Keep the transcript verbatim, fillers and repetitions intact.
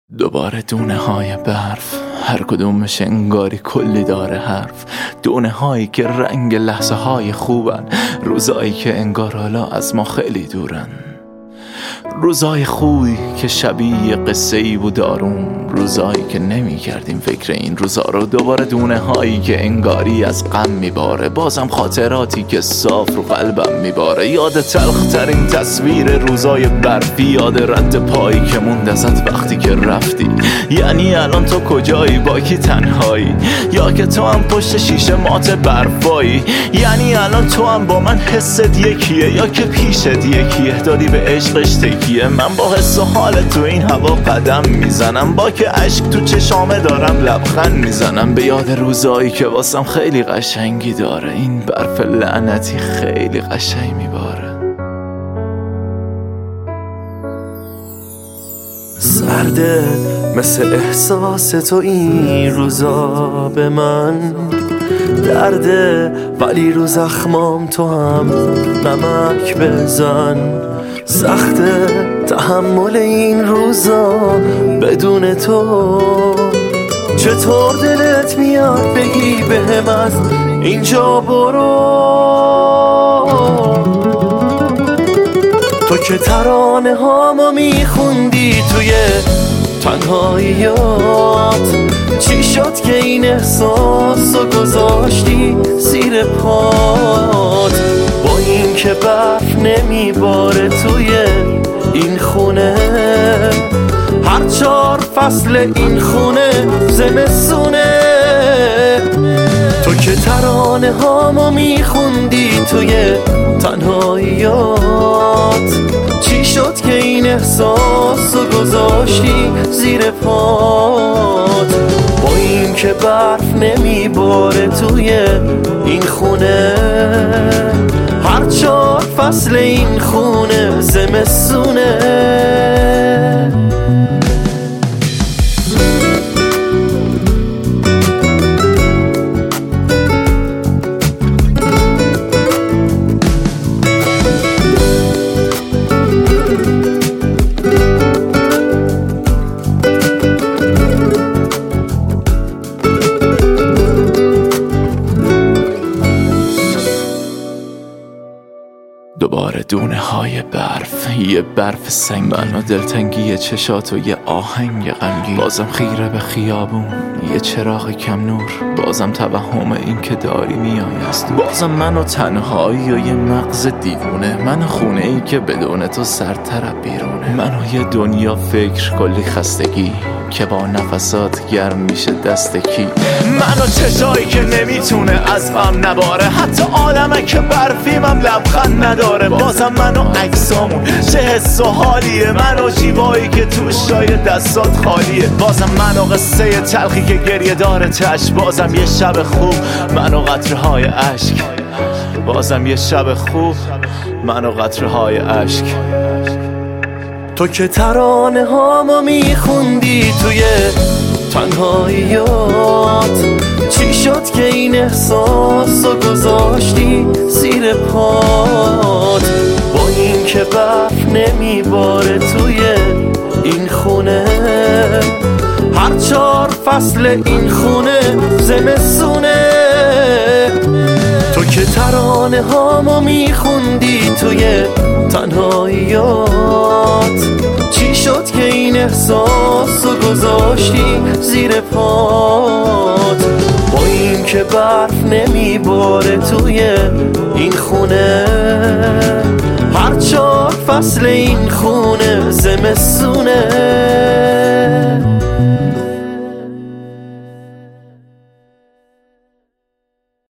دوباره دونه های برف، هر کدومش انگاری کلی داره حرف. دونه هایی که رنگ لحظه های خوبن، روزایی که انگار حالا از ما خیلی دورن. روزای خوبی که شبیه قصه ای بود آروم، روزایی که نمی کردیم فکر این روزا رو. دوباره دونه هایی که انگاری از غم میباره، بازم خاطراتی که صاف رو قلبم میباره. یاد تلخ ترین تصویر روزای برفی، یاد رد پایی که موند ازت وقتی که رفتی. یعنی الان تو کجایی، با کی تنهایی، یا که تو هم پشت شیشه مات برفایی. یعنی الان تو هم با من حست یکیه، یا که پیشت یکیه، دادی به عشقش تکیه. من با حس و حال تو این هوا قدم میزنم، با که عشق تو چشامه دارم لبخند میزنم. به یاد روزایی که واسم خیلی قشنگی داره، این برف لعنتی خیلی قشنگ میباره. سرده مثل احساس تو این روزا به من درده، ولی رو زخمام تو هم نمک بزن. سخته تحمل این روزا بدون تو، چطور دلت میاد بگی بهم از اینجا برو. تو که ترانه هامو میخوندی توی تنهاییات، چی شد که این احساس رو گذاشتی زیر پات؟ با این که برف نمیباره توی این خونه، هر چهار فصل این خونه زمستونه. تو که ترانه هامو میخوندی توی تنهاییات، چی شد که این احساس رو گذاشتی زیر پات؟ با این که برف نمیباره توی این خونه، هر چهار فصل این خونه زمستونه. دوباره دونه های برف، یه برف سنگین و دلتنگی چشات و یه آهنگ غمگین. بازم خیره به خیابون، یه چراغ کم نور، بازم توهم این که داری میای از دور. بازم من و تنهایی و یه مغز دیوونه، من خونه ای که بدون تو سرتر بیرونه. من و یه دنیا فکر کلی خستگی که با نفسات گرم میشه دست کی. من و چشایی که نمیتونه از غم نباره، حتی عالمه که برفیمم لبخند نداره. بازم من و عکسامون چه حس و حالیه، من و جیبایی که توش جای دستات خالیه. بازم من و قصه تلخی که گریه داره تش، بازم یه شب خوب من و قطره های عشق. بازم یه شب خوب من و قطره های عشق. تو که ترانه هامو میخوندی توی تنهاییات، چی شد که این احساس رو گذاشتی زیر پات؟ با این که برف نمیباره توی این خونه، هر چهار فصل این خونه زمستونه. تو که ترانه هامو میخوندی توی تنهاییات، چی شد که این احساس رو گذاشتی زیر پات؟ با این که برف نمیباره توی این خونه، هر چهار فصل این خونه زمستونه.